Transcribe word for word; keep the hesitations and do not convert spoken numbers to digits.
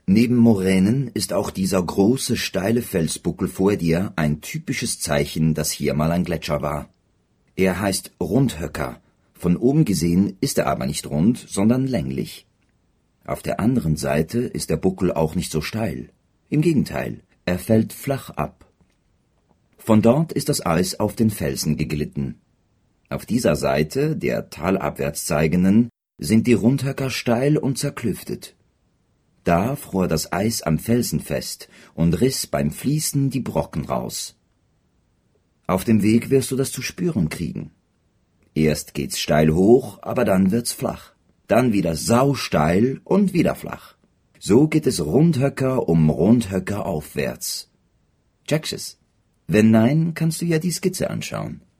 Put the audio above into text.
Neben Moränen ist auch dieser große, steile Felsbuckel vor dir ein typisches Zeichen, dass hier mal ein Gletscher war. Er heißt Rundhöcker. Von oben gesehen ist er aber nicht rund, sondern länglich. Auf der anderen Seite ist der Buckel auch nicht so steil. Im Gegenteil, er fällt flach ab. Von dort ist das Eis auf den Felsen geglitten. Auf dieser Seite, der talabwärts zeigenden, sind die Rundhöcker steil und zerklüftet. Da fror das Eis am Felsen fest und riss beim Fließen die Brocken raus. Auf dem Weg wirst du das zu spüren kriegen. Erst geht's steil hoch, aber dann wird's flach. Dann wieder sausteil und wieder flach. So geht es Rundhöcker um Rundhöcker aufwärts. Checkst es? Wenn nein, kannst du ja die Skizze anschauen.